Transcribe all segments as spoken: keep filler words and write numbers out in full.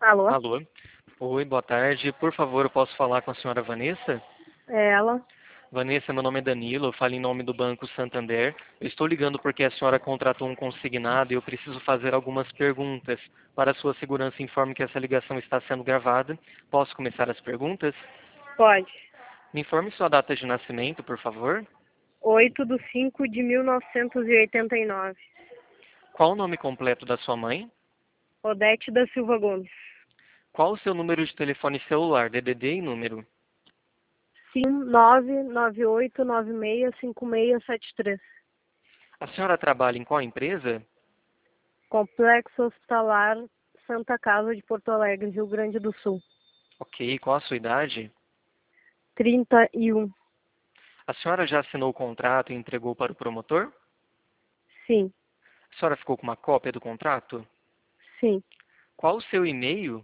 Alô? Alô? Oi, boa tarde. Por favor, eu posso falar com a senhora Vanessa? É ela? Vanessa, meu nome é Danilo, eu falo em nome do Banco Santander. Eu estou ligando porque a senhora contratou um consignado e eu preciso fazer algumas perguntas. Para a sua segurança, informe que essa ligação está sendo gravada. Posso começar as perguntas? Pode. Me informe sua data de nascimento, por favor. oito de cinco de mil novecentos e oitenta e nove. Qual o nome completo da sua mãe? Odete da Silva Gomes. Qual o seu número de telefone celular, D D D e número? Sim, nove nove oito nove seis cinco seis sete três. A senhora trabalha em qual empresa? Complexo Hospitalar Santa Casa de Porto Alegre, Rio Grande do Sul. Ok, qual a sua idade? trinta e um. A senhora já assinou o contrato e entregou para o promotor? Sim, A senhora ficou com uma cópia do contrato? sim. Qual o seu e-mail?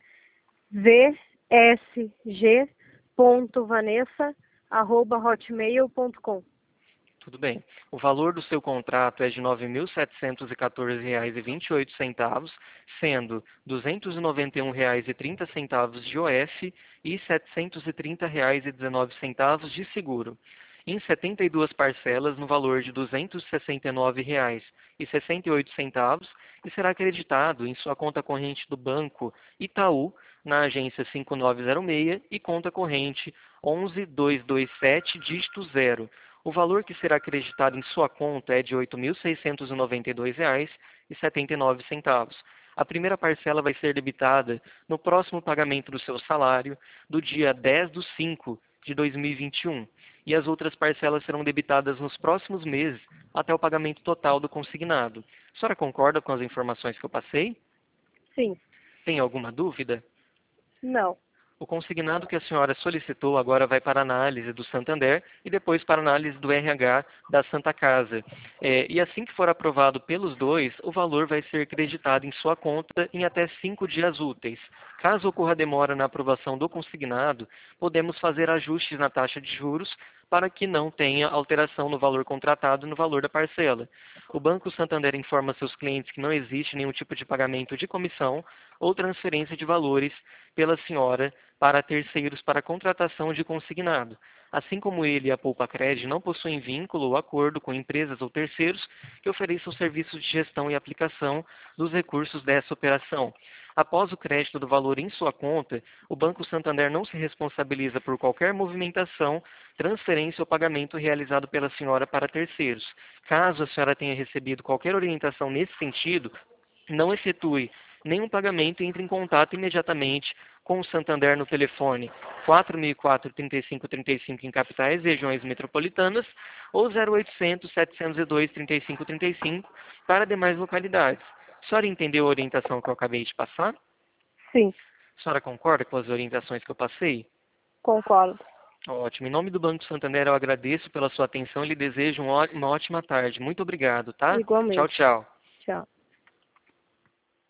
vsg.vanessa arroba hotmail ponto com. Tudo bem. O valor do seu contrato é de nove mil setecentos e quatorze reais e vinte e oito centavos, sendo duzentos e noventa e um reais e trinta centavos de O F e setecentos e trinta reais e dezenove centavos de seguro, em setenta e duas parcelas no valor de duzentos e sessenta e nove reais e sessenta e oito centavos e será acreditado em sua conta corrente do Banco Itaú, na agência cinco nove zero seis e conta corrente onze mil duzentos e vinte e sete, dígito zero. O valor que será acreditado em sua conta é de oito mil seiscentos e noventa e dois reais e setenta e nove centavos. A primeira parcela vai ser debitada no próximo pagamento do seu salário, do dia dez de cinco de dois mil e vinte e um, e as outras parcelas serão debitadas nos próximos meses até o pagamento total do consignado. A senhora concorda com as informações que eu passei? Sim. Tem alguma dúvida? Não. O consignado que a senhora solicitou agora vai para análise do Santander e depois para análise do R H da Santa Casa. É, e assim que for aprovado pelos dois, o valor vai ser creditado em sua conta em até cinco dias úteis. Caso ocorra demora na aprovação do consignado, podemos fazer ajustes na taxa de juros para que não tenha alteração no valor contratado e no valor da parcela. O Banco Santander informa seus clientes que não existe nenhum tipo de pagamento de comissão ou transferência de valores pela senhora para terceiros para contratação de consignado. Assim como ele e a Poupa Cred não possuem vínculo ou acordo com empresas ou terceiros que ofereçam serviços de gestão e aplicação dos recursos dessa operação. Após o crédito do valor em sua conta, o Banco Santander não se responsabiliza por qualquer movimentação, transferência ou pagamento realizado pela senhora para terceiros. Caso a senhora tenha recebido qualquer orientação nesse sentido, não efetue nenhum pagamento e entre em contato imediatamente com o Santander no telefone quatro mil e quatro, trinta e cinco trinta e cinco em capitais e regiões metropolitanas ou zero oitocentos, setecentos e dois, trinta e cinco trinta e cinco para demais localidades. A senhora entendeu a orientação que eu acabei de passar? Sim, A senhora concorda com as orientações que eu passei? concordo. Ótimo. Em nome do Banco Santander, eu agradeço pela sua atenção e lhe desejo um ó- uma ótima tarde. Muito obrigado, tá? Tchau, Igualmente. tchau. Tchau.